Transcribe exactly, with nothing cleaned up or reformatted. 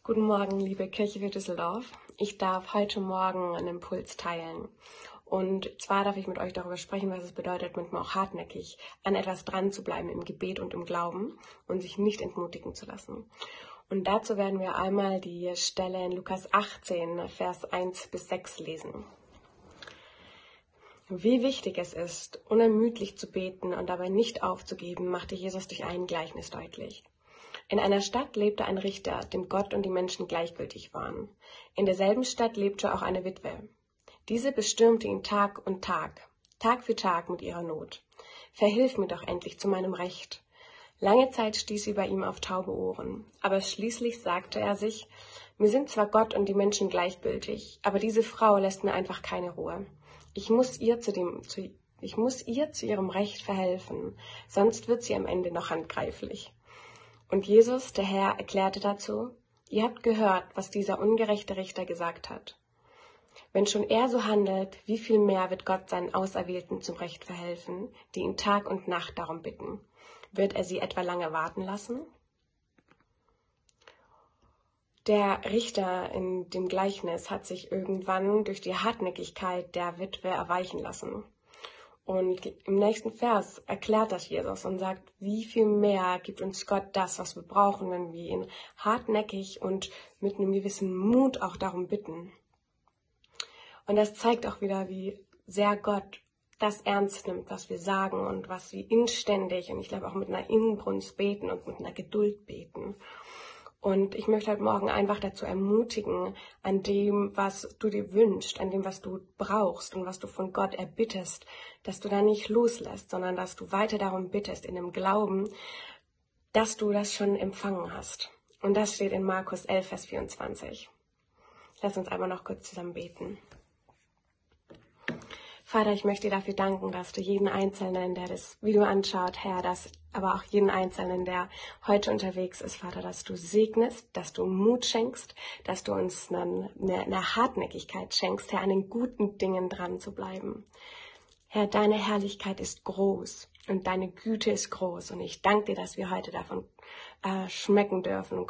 Guten Morgen, liebe Kirche für Düsseldorf. Ich darf heute Morgen einen Impuls teilen. Und zwar darf ich mit euch darüber sprechen, was es bedeutet, manchmal auch hartnäckig an etwas dran zu bleiben im Gebet und im Glauben und sich nicht entmutigen zu lassen. Und dazu werden wir einmal die Stelle in Lukas achtzehn, Vers eins bis sechs lesen. Wie wichtig es ist, unermüdlich zu beten und dabei nicht aufzugeben, machte Jesus durch ein Gleichnis deutlich. In einer Stadt lebte ein Richter, dem Gott und die Menschen gleichgültig waren. In derselben Stadt lebte auch eine Witwe. Diese bestürmte ihn Tag und Tag, Tag für Tag mit ihrer Not. Verhilf mir doch endlich zu meinem Recht. Lange Zeit stieß sie bei ihm auf taube Ohren, aber schließlich sagte er sich, mir sind zwar Gott und die Menschen gleichgültig, aber diese Frau lässt mir einfach keine Ruhe. Ich muss ihr zu dem, zu, ich muss ihr zu ihrem Recht verhelfen, sonst wird sie am Ende noch handgreiflich. Und Jesus, der Herr, erklärte dazu, ihr habt gehört, was dieser ungerechte Richter gesagt hat. Wenn schon er so handelt, wie viel mehr wird Gott seinen Auserwählten zum Recht verhelfen, die ihn Tag und Nacht darum bitten? Wird er sie etwa lange warten lassen? Der Richter in dem Gleichnis hat sich irgendwann durch die Hartnäckigkeit der Witwe erweichen lassen. Und im nächsten Vers erklärt das Jesus und sagt, wie viel mehr gibt uns Gott das, was wir brauchen, wenn wir ihn hartnäckig und mit einem gewissen Mut auch darum bitten. Und das zeigt auch wieder, wie sehr Gott das ernst nimmt, was wir sagen und was wir inständig und ich glaube auch mit einer Inbrunst beten und mit einer Geduld beten. Und ich möchte heute Morgen einfach dazu ermutigen, an dem, was du dir wünschst, an dem, was du brauchst und was du von Gott erbittest, dass du da nicht loslässt, sondern dass du weiter darum bittest, in dem Glauben, dass du das schon empfangen hast. Und das steht in Markus elf, Vers vierundzwanzig. Lass uns einmal noch kurz zusammen beten. Vater, ich möchte dir dafür danken, dass du jeden Einzelnen, der das Video anschaut, Herr, dass aber auch jeden Einzelnen, der heute unterwegs ist, Vater, dass du segnest, dass du Mut schenkst, dass du uns eine, eine Hartnäckigkeit schenkst, Herr, an den guten Dingen dran zu bleiben. Herr, deine Herrlichkeit ist groß und deine Güte ist groß und ich danke dir, dass wir heute davon äh, schmecken dürfen.